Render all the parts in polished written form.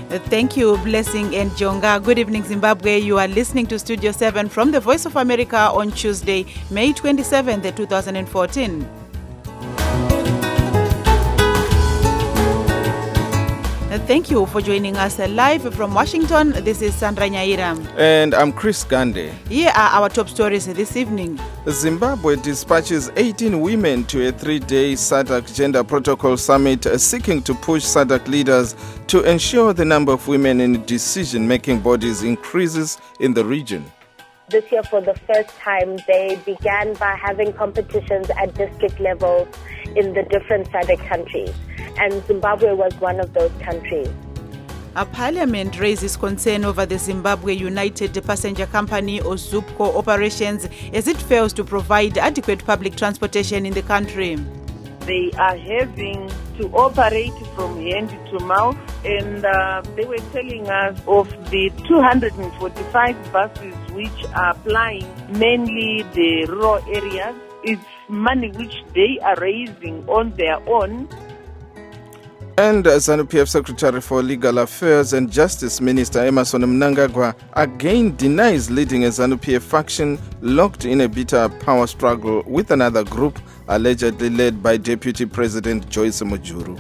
Thank you, Blessing and Jonga. Good evening, Zimbabwe. You are listening to Studio 7 from the Voice of America on Tuesday, May 27th, 2014. Thank you for joining us live from Washington. This is Sandra Nyaira. And I'm Chris Gande. Here are our top stories this evening. Zimbabwe dispatches 18 women to a 3-day SADC Gender Protocol Summit seeking to push SADC leaders to ensure the number of women in decision-making bodies increases in the region. This year, for the first time, they began by having competitions at district levels in the different SADC countries, and Zimbabwe was one of those countries. A parliament raises concern over the Zimbabwe United Passenger Company or ZUPCO operations as it fails to provide adequate public transportation in the country. They are having to operate from hand to mouth, and they were telling us of the 245 buses which are plying mainly the rural areas. It's money which they are raising on their own. And ZANU-PF Secretary for Legal Affairs and Justice Minister Emmerson Mnangagwa again denies leading a ZANU-PF faction locked in a bitter power struggle with another group allegedly led by Deputy President Joyce Mujuru.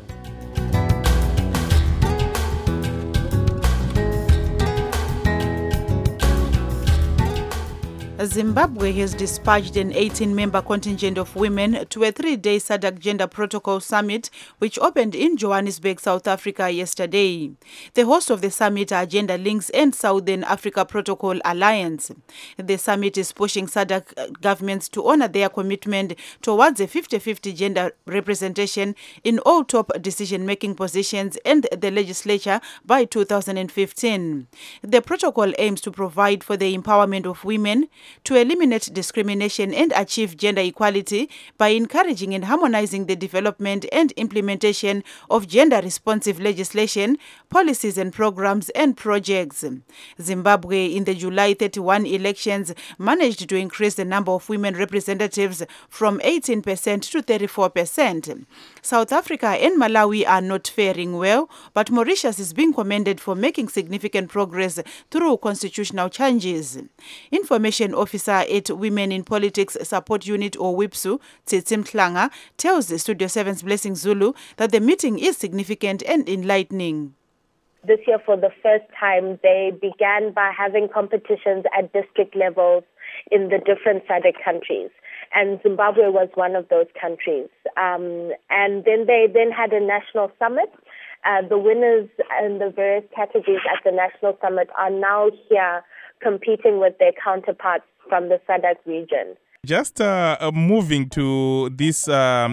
Zimbabwe has dispatched an 18-member contingent of women to a 3-day SADC Gender Protocol Summit, which opened in Johannesburg, South Africa yesterday. The hosts of the summit are Gender Links and Southern Africa Protocol Alliance. The summit is pushing SADC governments to honor their commitment towards a 50-50 gender representation in all top decision-making positions and the legislature by 2015. The protocol aims to provide for the empowerment of women, to eliminate discrimination and achieve gender equality by encouraging and harmonizing the development and implementation of gender-responsive legislation, policies and programs and projects. Zimbabwe, in the July 31 elections, managed to increase the number of women representatives from 18% to 34%. South Africa and Malawi are not faring well, but Mauritius is being commended for making significant progress through constitutional changes. Information Officer at Women in Politics Support Unit or WIPSU, Tsitsi Mhlanga, tells Studio 7's Blessing Zulu that the meeting is significant and enlightening. This year, for the first time, they began by having competitions at district levels in the different SADC countries, and Zimbabwe was one of those countries. And then they had a national summit. The winners in the various categories at the national summit are now here competing with their counterparts from the SADC region. Just moving to this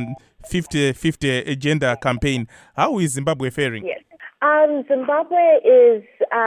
50-50 agenda campaign, how is Zimbabwe faring? Yes. Zimbabwe is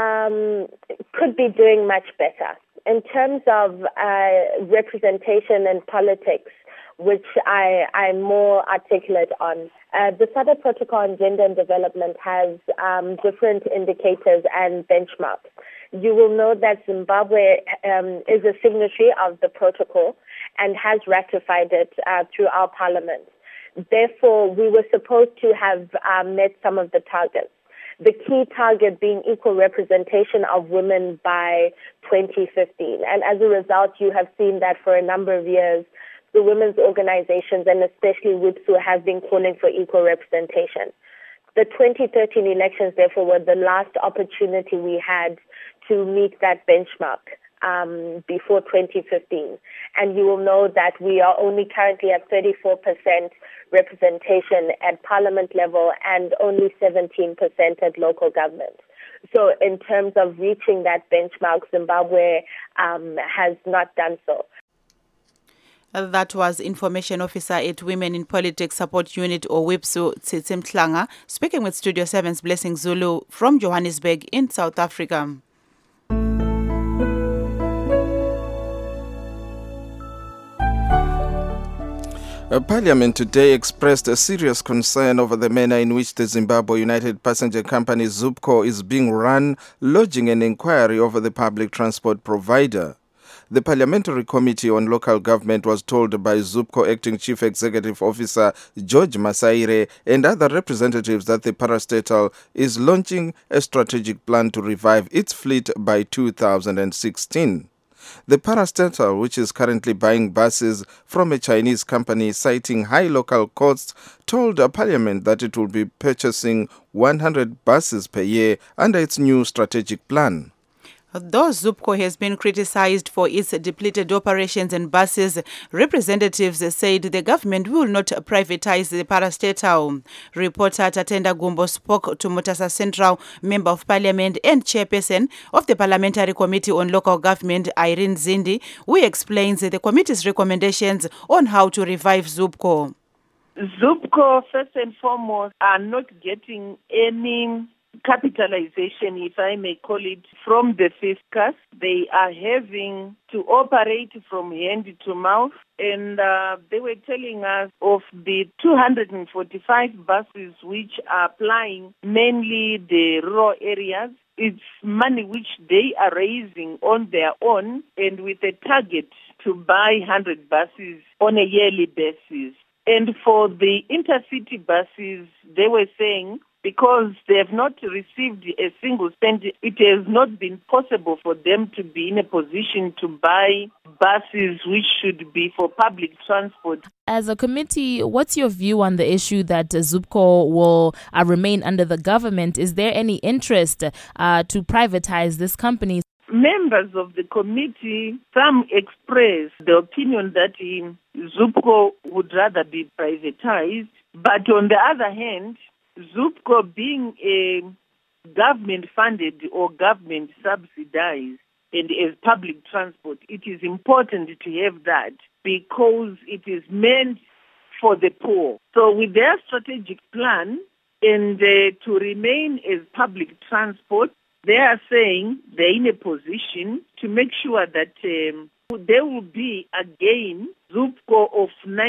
could be doing much better in terms of representation in politics, which I'm more articulate on. The SADC Protocol on Gender and Development has different indicators and benchmarks. You will know that Zimbabwe is a signatory of the protocol and has ratified it through our parliament. Therefore, we were supposed to have met some of the targets. The key target being equal representation of women by 2015. And as a result, you have seen that for a number of years, the women's organizations and especially WIPSU have been calling for equal representation. The 2013 elections, therefore, were the last opportunity we had to meet that benchmark before 2015. And you will know that we are only currently at 34% representation at parliament level and only 17% at local government. So in terms of reaching that benchmark, Zimbabwe has not done so. That was Information Officer at Women in Politics Support Unit or WIPSU, Tsitsi Mhlanga, speaking with Studio 7's Blessing Zulu from Johannesburg in South Africa. Parliament today expressed a serious concern over the manner in which the Zimbabwe United Passenger Company ZUPCO is being run, lodging an inquiry over the public transport provider. The Parliamentary Committee on Local Government was told by ZUPCO Acting Chief Executive Officer George Masaire and other representatives that the parastatal is launching a strategic plan to revive its fleet by 2016. The parastatal, which is currently buying buses from a Chinese company citing high local costs, told Parliament that it will be purchasing 100 buses per year under its new strategic plan. Though ZUPCO has been criticized for its depleted operations and buses, representatives said the government will not privatize the parastatal. Reporter Tatenda Gumbo spoke to Mutasa Central Member of Parliament and Chairperson of the Parliamentary Committee on Local Government, Irene Zindi, who explains the committee's recommendations on how to revive ZUPCO. ZUPCO, first and foremost, are not getting any capitalization, if I may call it, from the fiscus. They are having to operate from hand to mouth, and they were telling us of the 245 buses which are plying mainly the rural areas. It's money which they are raising on their own and with a target to buy 100 buses on a yearly basis. And for the intercity buses, they were saying because they have not received a single cent, it has not been possible for them to be in a position to buy buses which should be for public transport. As a committee, what's your view on the issue that ZUPCO will remain under the government? Is there any interest to privatize this company? Members of the committee, some expressed the opinion that ZUPCO would rather be privatized, but on the other hand, ZUPCO being a government-funded or government-subsidized and as public transport, it is important to have that because it is meant for the poor. So with their strategic plan and to remain as public transport, they are saying they're in a position to make sure that there will be again ZUPCO of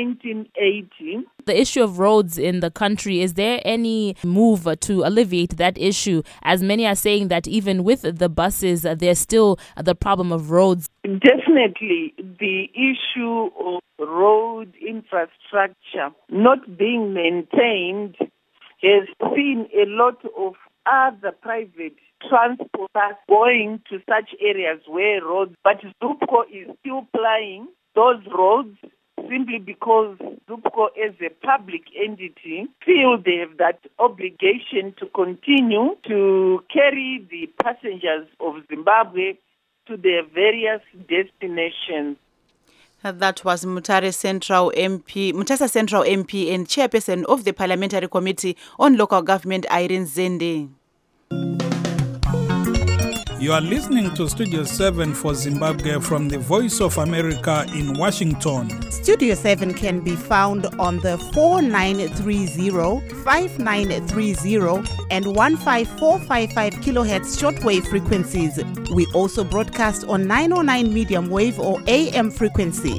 1980. The issue of roads in the country, is there any move to alleviate that issue? As many are saying that even with the buses, there's still the problem of roads. Definitely, the issue of road infrastructure not being maintained has seen a lot of other private transporters going to such areas where roads, but ZUPCO is still plying those roads simply because ZUPCO as a public entity feel they have that obligation to continue to carry the passengers of Zimbabwe to their various destinations. That was Mutasa Central MP and Chairperson of the Parliamentary Committee on Local Government, Irene Zindi. You are listening to Studio 7 for Zimbabwe from the Voice of America in Washington. Studio 7 can be found on the 4930, 5930 and 15455 kilohertz shortwave frequencies. We also broadcast on 909 medium wave or AM frequency.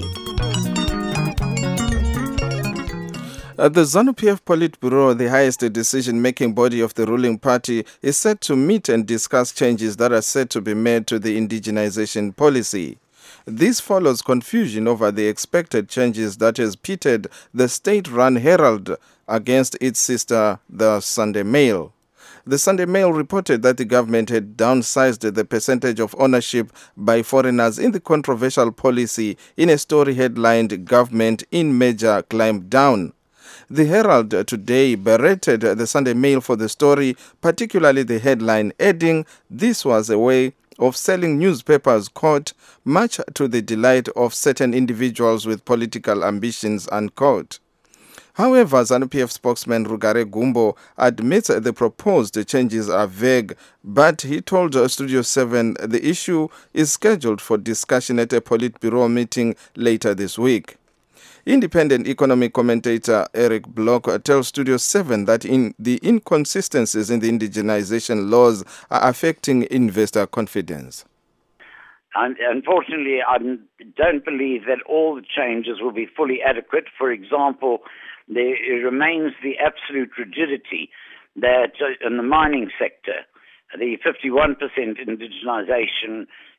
The ZANU-PF Politburo, the highest decision-making body of the ruling party, is set to meet and discuss changes that are set to be made to the indigenization policy. This follows confusion over the expected changes that has pitted the state-run Herald against its sister, the Sunday Mail. The Sunday Mail reported that the government had downsized the percentage of ownership by foreigners in the controversial policy in a story headlined "Government in Major Climb Down." The Herald today berated the Sunday Mail for the story, particularly the headline, adding this was a way of selling newspapers, quote, much to the delight of certain individuals with political ambitions, unquote. However, ZANU-PF spokesman Rugare Gumbo admits the proposed changes are vague, but he told Studio 7 the issue is scheduled for discussion at a Politburo meeting later this week. Independent economic commentator Eric Block tells Studio 7 that the inconsistencies in the indigenization laws are affecting investor confidence. Unfortunately, I don't believe that all the changes will be fully adequate. For example, there remains the absolute rigidity that in the mining sector, the 51% indigenization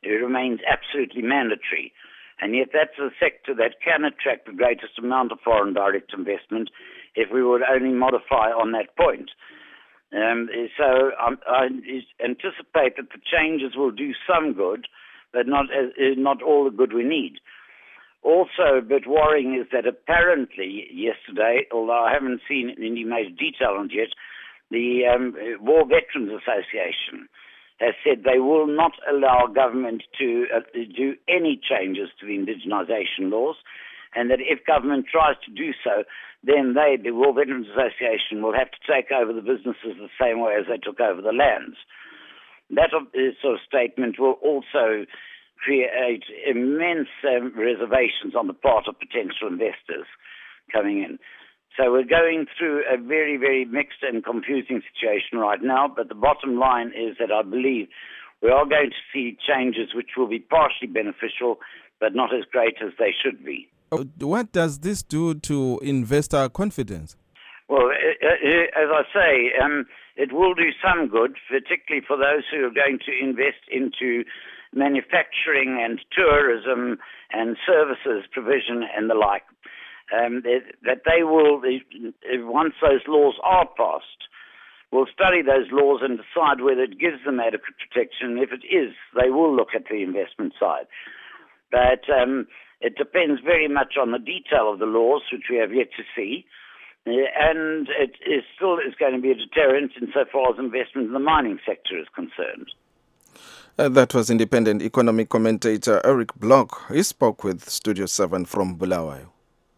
remains absolutely mandatory. And yet that's a sector that can attract the greatest amount of foreign direct investment if we would only modify on that point. So I anticipate that the changes will do some good, but not all the good we need. Also, a bit worrying is that apparently yesterday, although I haven't seen any major detail on it yet, the War Veterans Association has said they will not allow government to do any changes to the indigenisation laws, and that if government tries to do so, then the War Veterans Association, will have to take over the businesses the same way as they took over the lands. That sort of statement will also create immense reservations on the part of potential investors coming in. So we're going through a very, very mixed and confusing situation right now, but the bottom line is that I believe we are going to see changes which will be partially beneficial, but not as great as they should be. What does this do to investor confidence? Well, as I say, it will do some good, particularly for those who are going to invest into manufacturing and tourism and services provision and the like. That they will, once those laws are passed, will study those laws and decide whether it gives them adequate protection. If it is, they will look at the investment side. But it depends very much on the detail of the laws, which we have yet to see. And it still is going to be a deterrent insofar as investment in the mining sector is concerned. That was independent economic commentator Eric Block. He spoke with Studio 7 from Bulawayo.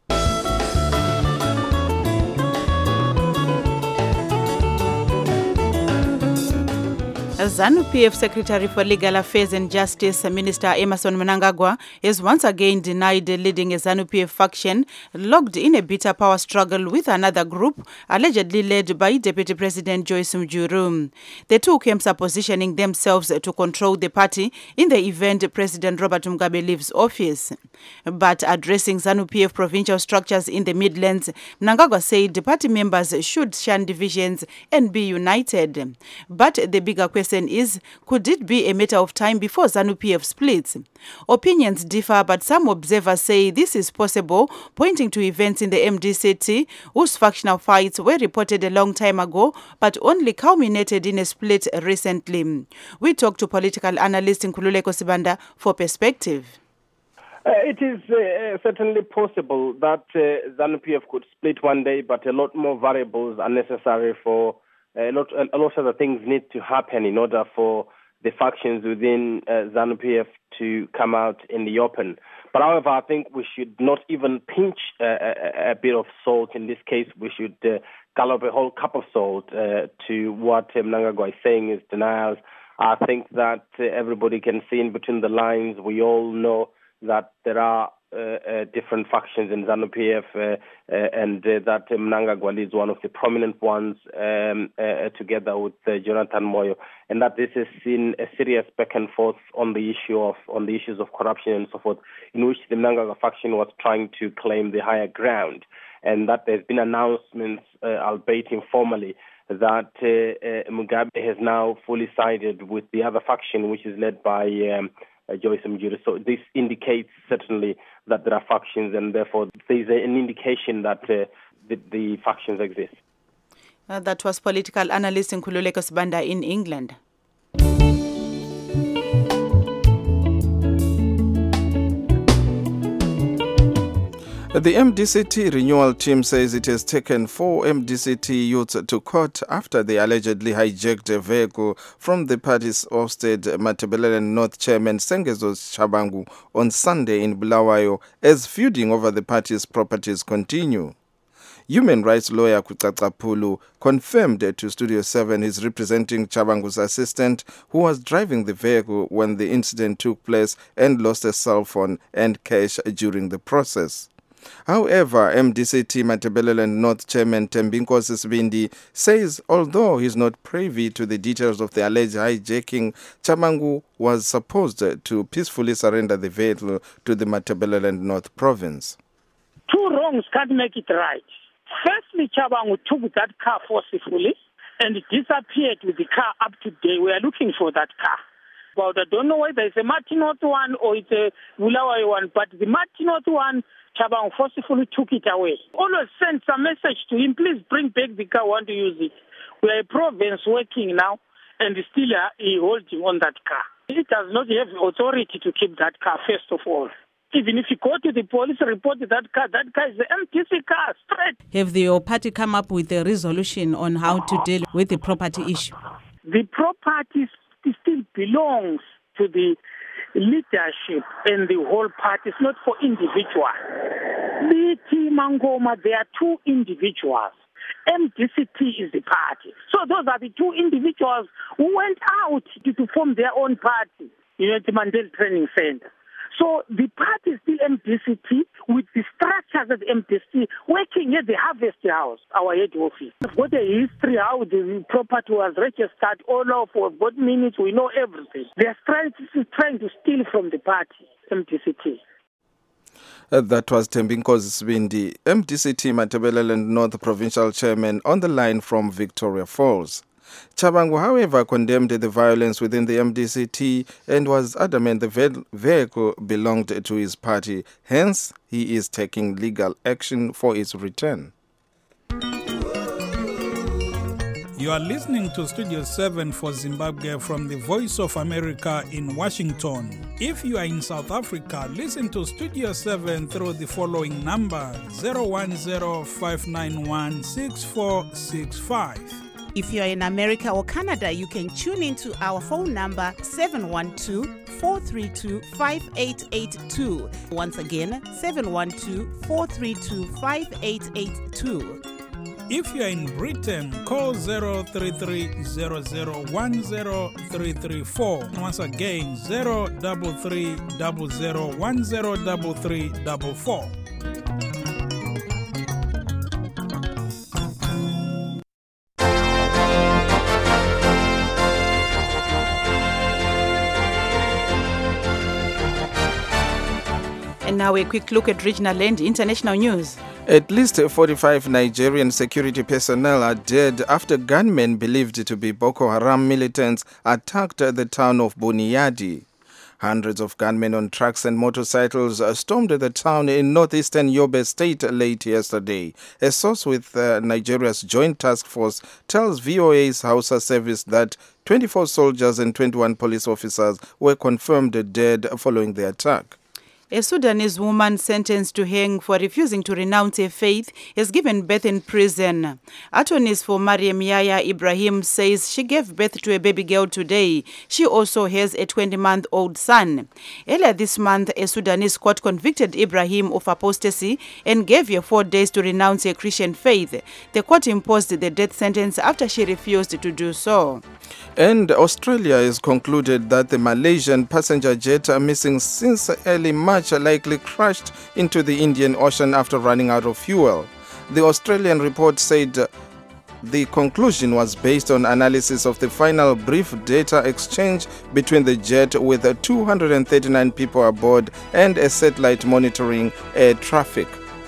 ZANU-PF Secretary for Legal Affairs and Justice, Minister Emmerson Mnangagwa, has once again denied leading a ZANU-PF faction locked in a bitter power struggle with another group allegedly led by Deputy President Joyce Mujuru. The two camps are positioning themselves to control the party in the event President Robert Mugabe leaves office. But addressing ZANU-PF provincial structures in the Midlands, Mnangagwa said the party members should shun divisions and be united. But the bigger question is, could it be a matter of time before ZANU-PF splits? Opinions differ, but some observers say this is possible, pointing to events in the MDCT whose factional fights were reported a long time ago, but only culminated in a split recently. We talked to political analyst Nkululeko Sibanda for perspective. It is certainly possible that ZANU-PF could split one day, but a lot more variables are necessary for a lot of the things need to happen in order for the factions within ZANU-PF to come out in the open. But however, I think we should not even pinch a bit of salt in this case. We should gallop a whole cup of salt to what Mnangagwa is saying is denials. I think that everybody can see in between the lines. We all know that there are different factions in ZANU-PF and that Mnangagwa is one of the prominent ones together with Jonathan Moyo, and that this has seen a serious back and forth on the issues of corruption and so forth, in which the Mnangagwa faction was trying to claim the higher ground, and that there's been announcements, albeit informally, that Mugabe has now fully sided with the other faction, which is led by Joyce Mujuru. So this indicates certainly that there are factions, and therefore there is an indication that the factions exist. That was political analyst Nkululeko Sibanda in England. The MDCT renewal team says it has taken 4 MDCT youths to court after they allegedly hijacked a vehicle from the party's ousted Matabeleland North Chairman Sengezo Chabangu on Sunday in Bulawayo as feuding over the party's properties continue. Human rights lawyer Kutsatsa Pulu confirmed to Studio 7 he's representing Chabangu's assistant who was driving the vehicle when the incident took place and lost a cell phone and cash during the process. However, MDCT Matabeleland North Chairman Tembinkosi Sibindi says although he's not privy to the details of the alleged hijacking, Chabangu was supposed to peacefully surrender the vehicle to the Matabeleland North province. Two wrongs can't make it right. Firstly, Chabangu took that car forcefully and disappeared with the car up to date. We are looking for that car. about. I don't know whether it's a Martinoth one or it's a Bulawayo one, but the Martinoth one, Chabang forcefully took it away. Always send some message to him, please bring back the car, I want to use it. We are a province working now, and still holding on that car. It does not have authority to keep that car, first of all. Even if you go to the police, report that car is the MTC car, straight. Have your party come up with a resolution on how to deal with the property issue? The property still belongs to the leadership and the whole party. It's not for individuals. BT Mangoma, there are two individuals. MDCT is the party. So those are the two individuals who went out to form their own party, at the Mandela Training Center. So the party is still MDCT with the structures of MDCT working at the Harvest House, our head office. We've got a history how the property was registered all over what minutes, we know everything. They're trying to steal from the party, MDCT. That was Tembinkosi Sibindi, MDCT Matabeleland North Provincial Chairman, on the line from Victoria Falls. Chabangu, however, condemned the violence within the MDCT and was adamant the vehicle belonged to his party. Hence, he is taking legal action for its return. You are listening to Studio 7 for Zimbabwe from the Voice of America in Washington. If you are in South Africa, listen to Studio 7 through the following number 010-591-6465. If you're in America or Canada, you can tune into our phone number 712-432-5882. Once again, 712-432-5882. If you're in Britain, call 033-0010-334. Once again, 033-0010-334. And now a quick look at regional and international news. At least 45 Nigerian security personnel are dead after gunmen believed to be Boko Haram militants attacked the town of Buniyadi. Hundreds of gunmen on trucks and motorcycles stormed the town in northeastern Yobe State late yesterday. A source with Nigeria's Joint Task Force tells VOA's Hausa service that 24 soldiers and 21 police officers were confirmed dead following the attack. A Sudanese woman sentenced to hang for refusing to renounce her faith has given birth in prison. Attorneys for Mariam Yaya Ibrahim says she gave birth to a baby girl today. She also has a 20-month-old son. Earlier this month, a Sudanese court convicted Ibrahim of apostasy and gave her 4 days to renounce her Christian faith. The court imposed the death sentence after she refused to do so. And Australia has concluded that the Malaysian passenger jet missing since early March likely crashed into the Indian Ocean after running out of fuel. The Australian report said the conclusion was based on analysis of the final brief data exchange between the jet with 239 people aboard and a satellite monitoring air traffic.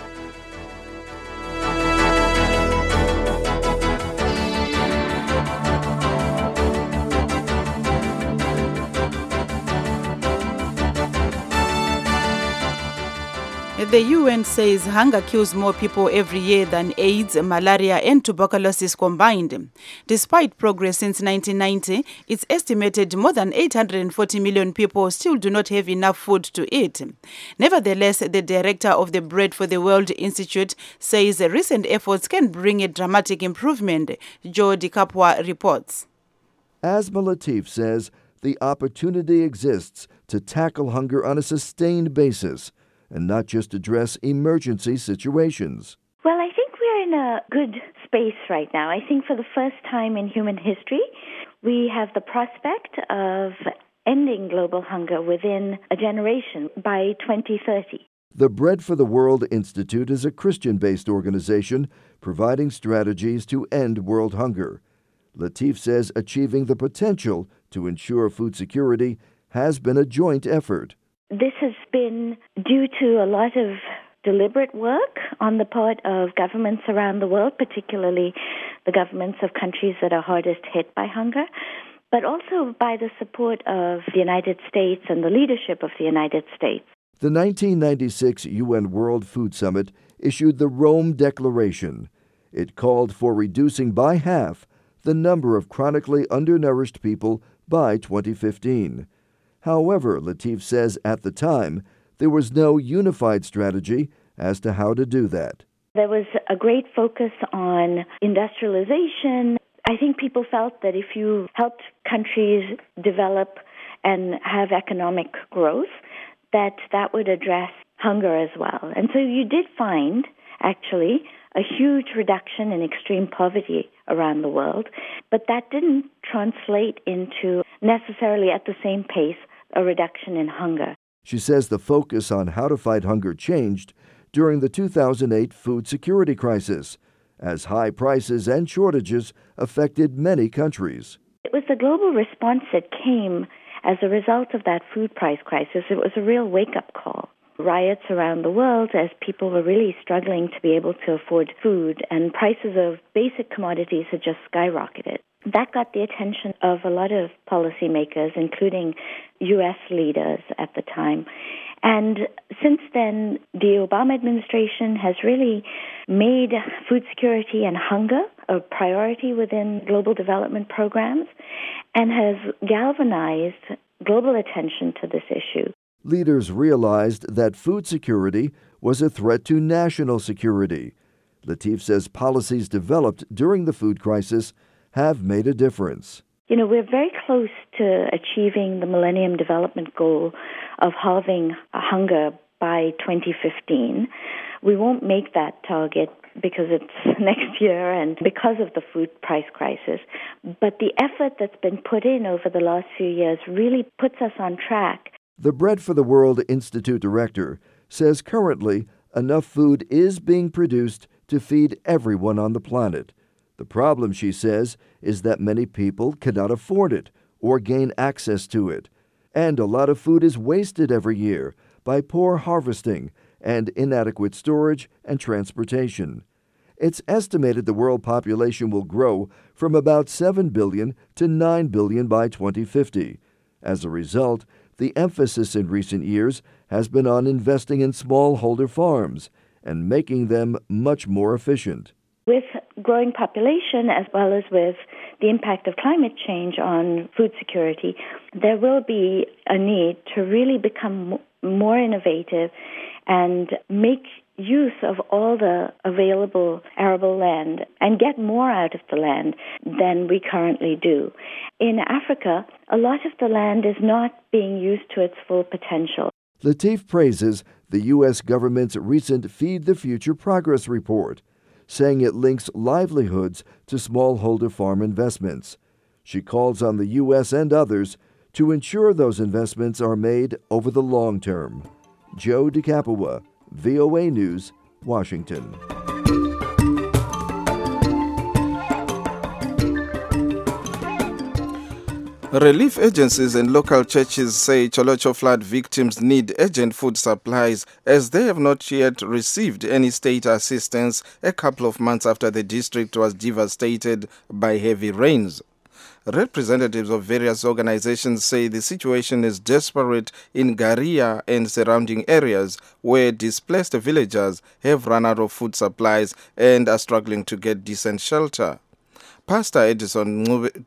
The UN says hunger kills more people every year than AIDS, malaria, and tuberculosis combined. Despite progress since 1990, it's estimated more than 840 million people still do not have enough food to eat. Nevertheless, the director of the Bread for the World Institute says recent efforts can bring a dramatic improvement. Joe DiCapua reports. Asma Latif says the opportunity exists to tackle hunger on a sustained basis and not just address emergency situations. Well, I think we're in a good space right now. I think for the first time in human history, we have the prospect of ending global hunger within a generation by 2030. The Bread for the World Institute is a Christian-based organization providing strategies to end world hunger. Latif says achieving the potential to ensure food security has been a joint effort. This has been due to a lot of deliberate work on the part of governments around the world, particularly the governments of countries that are hardest hit by hunger. but also by the support of the United States and the leadership of the United States. The 1996 UN World Food Summit issued the Rome Declaration. It called for reducing by half the number of chronically undernourished people by 2015. However, Latif says at the time, there was no unified strategy as to how to do that. There was a great focus on industrialization. I think people felt that if you helped countries develop and have economic growth, that would address hunger as well. And so you did find, actually, a huge reduction in extreme poverty around the world, but that didn't translate into necessarily at the same pace a reduction in hunger. She says the focus on how to fight hunger changed during the 2008 food security crisis, as high prices and shortages affected many countries. It was the global response that came as a result of that food price crisis. It was a real wake-up call. Riots around the world as people were really struggling to be able to afford food, and prices of basic commodities had just skyrocketed. That got the attention of a lot of policymakers, including U.S. leaders at the time. And since then, the Obama administration has really made food security and hunger a priority within global development programs and has galvanized global attention to this issue. Leaders realized that food security was a threat to national security. Latif says policies developed during the food crisis have made a difference. You know, we're very close to achieving the Millennium Development Goal of halving hunger by 2015. We won't make that target because it's next year and because of the food price crisis. But the effort that's been put in over the last few years really puts us on track. The Bread for the World Institute director says currently enough food is being produced to feed everyone on the planet. The problem, she says, is that many people cannot afford it or gain access to it. And a lot of food is wasted every year by poor harvesting and inadequate storage and transportation. It's estimated the world population will grow from about 7 billion to 9 billion by 2050. As a result, the emphasis in recent years has been on investing in smallholder farms and making them much more efficient. With growing population as well as with the impact of climate change on food security, there will be a need to really become more innovative and make use of all the available arable land and get more out of the land than we currently do. In Africa, a lot of the land is not being used to its full potential. Latif praises the U.S. government's recent Feed the Future Progress Report, saying it links livelihoods to smallholder farm investments. She calls on the U.S. and others to ensure those investments are made over the long term. Joe DeCapua, VOA News, Washington. Relief agencies and local churches say Cholocho flood victims need urgent food supplies as they have not yet received any state assistance a couple of months after the district was devastated by heavy rains. Representatives of various organizations say the situation is desperate in Garia and surrounding areas where displaced villagers have run out of food supplies and are struggling to get decent shelter. Pastor Edison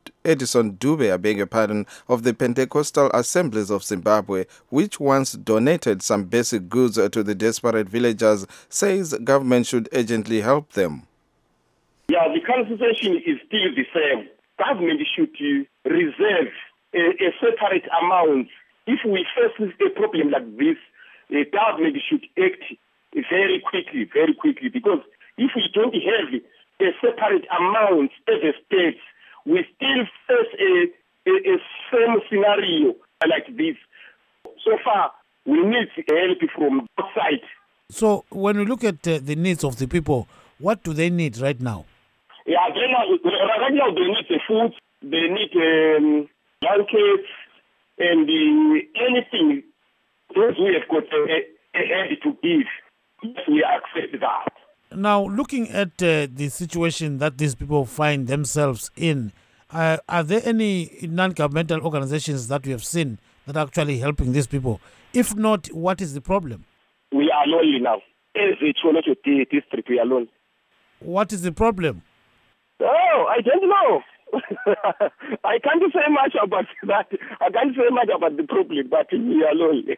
Dube, of the Pentecostal Assemblies of Zimbabwe, which once donated some basic goods to the desperate villagers, says government should urgently help them. Yeah, the current situation is still the same. Government should reserve a separate amount. If we face a problem like this, the government should act very quickly, because if we don't have a separate amount as a state, we still face a same scenario like this. So far, we need help from outside. So when we look at the needs of the people, what do they need right now? Yeah, right now they need the food, they need blankets, and anything that we have got a hand to give. Yes, we accept that. Now, looking at the situation that these people find themselves in, Are there any non-governmental organizations that you have seen that are actually helping these people? If not, what is the problem? We are lonely now. As a Cholocho district, we are alone. What is the problem? Oh, I don't know. I can't say much about that. I can't say much about the problem, but we are lonely.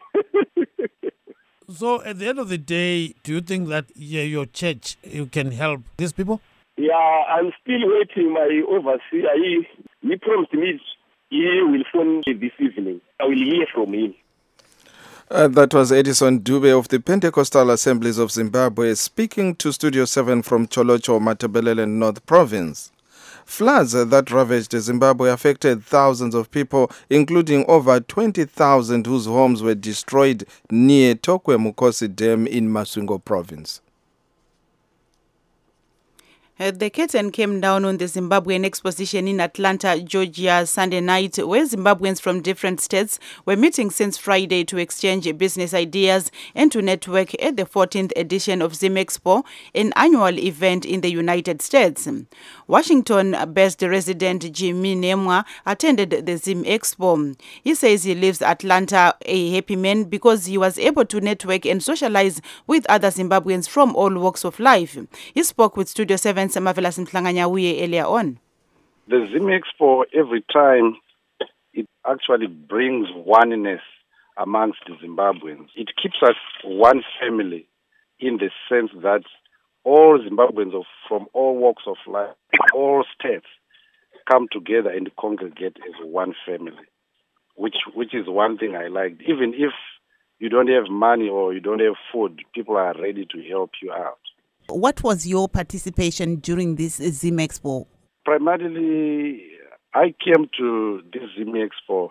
So at the end of the day, do you think that your church, you can help these people? Yeah, I'm still waiting. My overseer, he promised me he will phone me this evening. I will hear from him. That was Edison Dube of the Pentecostal Assemblies of Zimbabwe speaking to Studio 7 from Cholocho, Matabeleland North Province. Floods that ravaged Zimbabwe affected thousands of people, including over 20,000 whose homes were destroyed near Tokwe Mukosi Dam in Masvingo Province. The curtain came down on the Zimbabwean exposition in Atlanta, Georgia, Sunday night, where Zimbabweans from different states were meeting since Friday to exchange business ideas and to network at the 14th edition of ZimExpo, an annual event in the United States. Washington-based resident Jimmy Nemwa attended the ZimExpo. He says he leaves Atlanta a happy man because he was able to network and socialize with other Zimbabweans from all walks of life. He spoke with Studio 7 Marvelous Mtlanganyahuye earlier on. The ZimExpo, every time, it actually brings oneness amongst the Zimbabweans. It keeps us one family in the sense that all Zimbabweans from all walks of life, all states, come together and congregate as one family, which is one thing I like. Even if you don't have money or you don't have food, people are ready to help you out. What was your participation during this ZimExpo? Primarily, I came to this ZimExpo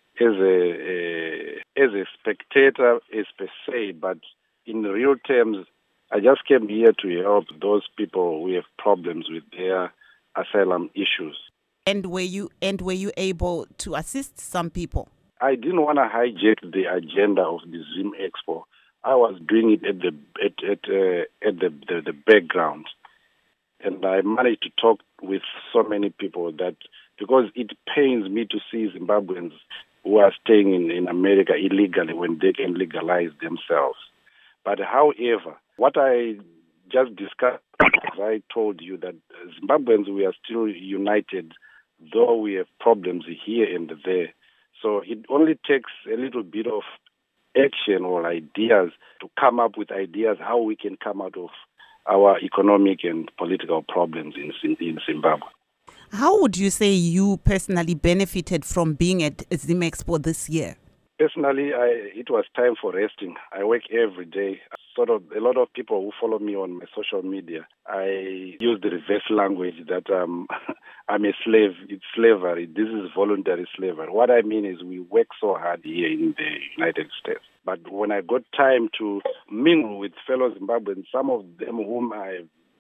as a spectator, as per se, but in real terms, I just came here to help those people who have problems with their asylum issues. And were you able to assist some people? I didn't want to hijack the agenda of the ZimExpo. I was doing it at the background, and I managed to talk with so many people that because it pains me to see Zimbabweans who are staying in America illegally when they can legalize themselves. But however, what I just discussed, I told you that Zimbabweans, we are still united, though we have problems here and there. So it only takes a little bit of action or ideas to come up with ideas how we can come out of our economic and political problems in Zimbabwe. How would you say you personally benefited from being at ZimExpo this year? Personally, it was time for resting. I work every day. Sort of a lot of people who follow me on my social media, I use the reverse language that I'm a slave. It's slavery. This is voluntary slavery. What I mean is we work so hard here in the United States. But when I got time to mingle with fellow Zimbabweans, some of them whom I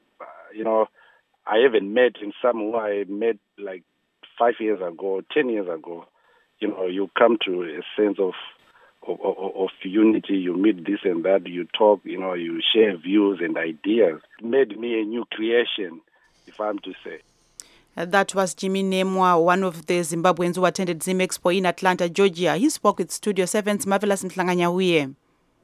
haven't met, and some who I met like 5 years ago, 10 years ago, you come to a sense of unity. You meet this and that, you talk, you share views and ideas. It made me a new creation, if I'm to say. That was Jimmy Nemwa, one of the Zimbabweans who attended ZimExpo in Atlanta, Georgia. He spoke with Studio 7's Marvelous Mtlanganyahuye.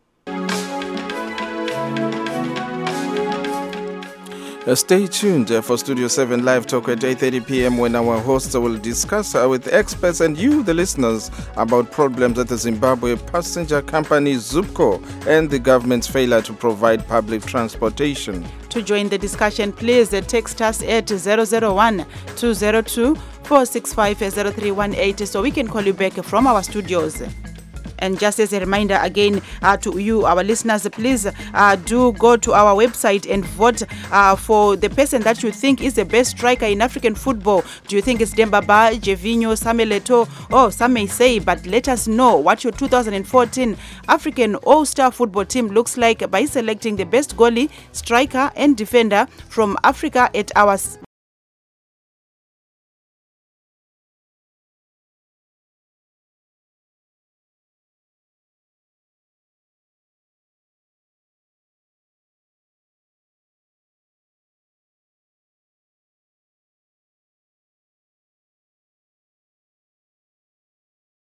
Stay tuned for Studio 7 Live Talk at 8:30 p.m. when our hosts will discuss with experts and you, the listeners, about problems at the Zimbabwe passenger company Zupco and the government's failure to provide public transportation. To join the discussion, please text us at 001-202-465-0318 so we can call you back from our studios. And just as a reminder again to you, our listeners, please do go to our website and vote for the person that you think is the best striker in African football. Do you think it's Demba Ba, Gervinho, Samuel Eto'o? Oh, some may say, but let us know what your 2014 African All-Star football team looks like by selecting the best goalie, striker and defender from Africa at our